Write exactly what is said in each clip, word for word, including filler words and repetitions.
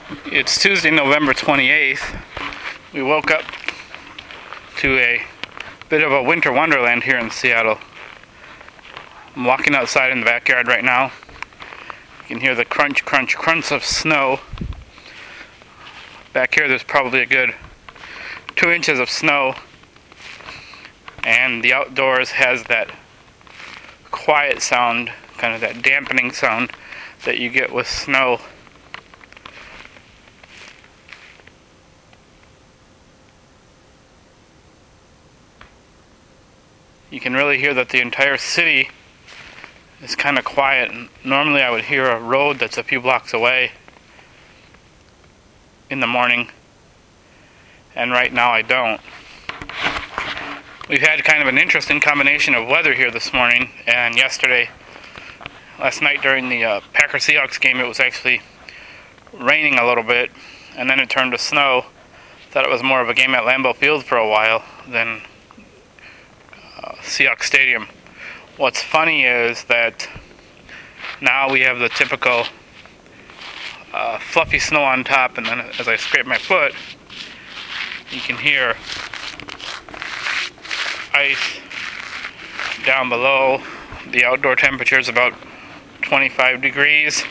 It's Tuesday, November twenty-eighth. We woke up to a bit of a winter wonderland here in Seattle. I'm walking outside in the backyard right now. You can hear the crunch, crunch, crunch of snow. Back here there's probably a good two inches of snow. And the outdoors has that quiet sound, kind of that dampening sound that you get with snow. You can really hear that the entire city is kind of quiet. Normally I would hear a road that's a few blocks away in the morning, and right now I don't. We've had kind of an interesting combination of weather here this morning and yesterday. Last night during the uh, Packers-Seahawks game, it was actually raining a little bit, and then it turned to snow. Thought it was more of a game at Lambeau Field for a while than uh, Seahawks Stadium. What's funny is that now we have the typical uh, fluffy snow on top, and then as I scrape my foot, you can hear ice down below. The outdoor temperature is about twenty-five degrees,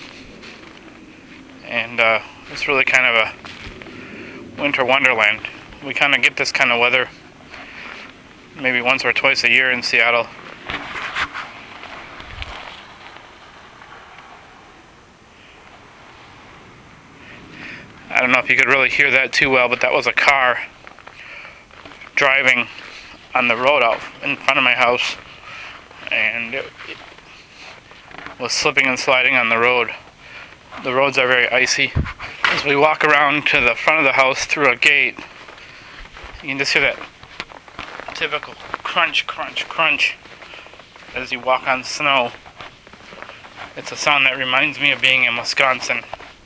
and uh, it's really kind of a winter wonderland. We kind of get this kind of weather maybe once or twice a year in Seattle. I don't know if you could really hear that too well, but that was a car driving on the road out in front of my house, and it, it was slipping and sliding on the road. The roads are very icy. As we walk around to the front of the house through a gate, you can just hear that typical crunch, crunch, crunch as you walk on snow. It's a sound that reminds me of being in Wisconsin.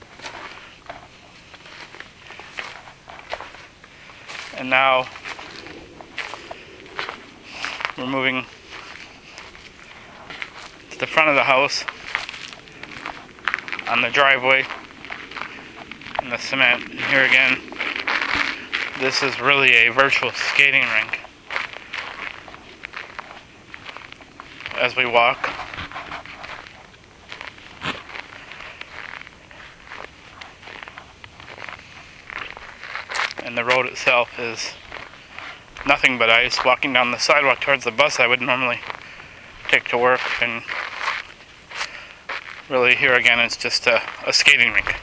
And now we're moving to the front of the house on the driveway and the cement. And here again, this is really a virtual skating rink. As we walk, and the road itself is nothing but ice. Walking down the sidewalk towards the bus I would normally take to work, and really here again it's just a, a skating rink.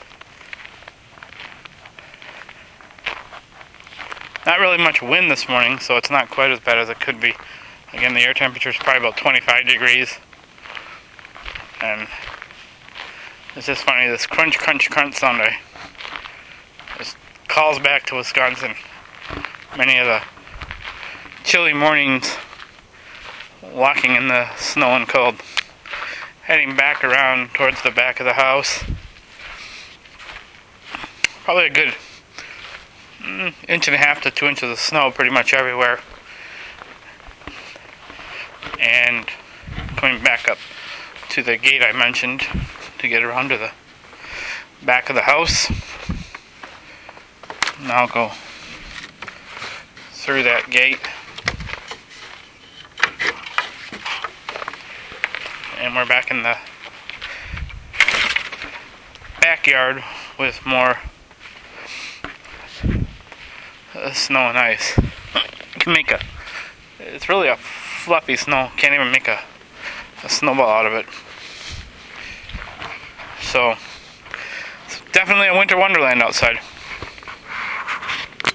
Not really much wind this morning, so it's not quite as bad as it could be. Again, the air temperature is probably about twenty-five degrees, and it's just funny, this crunch, crunch, crunch sound I just calls back to Wisconsin. Many of the chilly mornings walking in the snow and cold. Heading back around towards the back of the house. Probably a good mm, inch and a half to two inches of snow pretty much everywhere. And coming back up to the gate I mentioned to get around to the back of the house. Now I'll go through that gate, and we're back in the backyard with more uh, snow and ice. You can make a, it's really a fluffy snow, can't even make a, a snowball out of it. So, it's definitely a winter wonderland outside.